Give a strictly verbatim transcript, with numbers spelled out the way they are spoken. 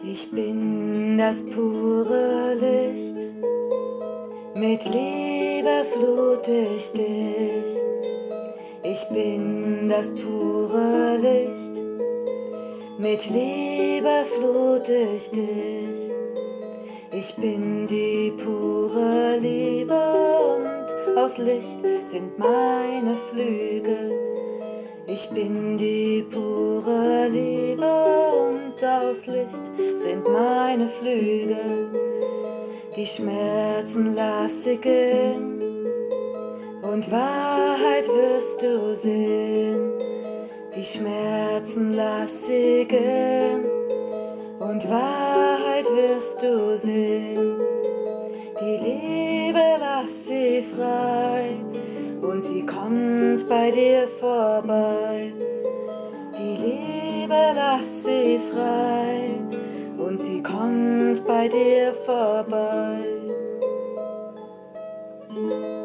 Ich bin das pure Licht, mit Liebe flute ich dich. Ich bin das pure Licht, mit Liebe flute ich dich. Ich bin die pure Liebe und aus Licht sind meine Flügel. Ich bin die pure Liebe und aus Licht sind meine Flügel. Die Schmerzen lass ich gehen und Wahrheit wirst du sehen. Die Schmerzen lass ich gehen und Wahrheit wirst du sehen. Die Liebe lass sie frei und sie kommt bei dir vorbei. Die Liebe lass sie frei und sie kommt bei dir vorbei.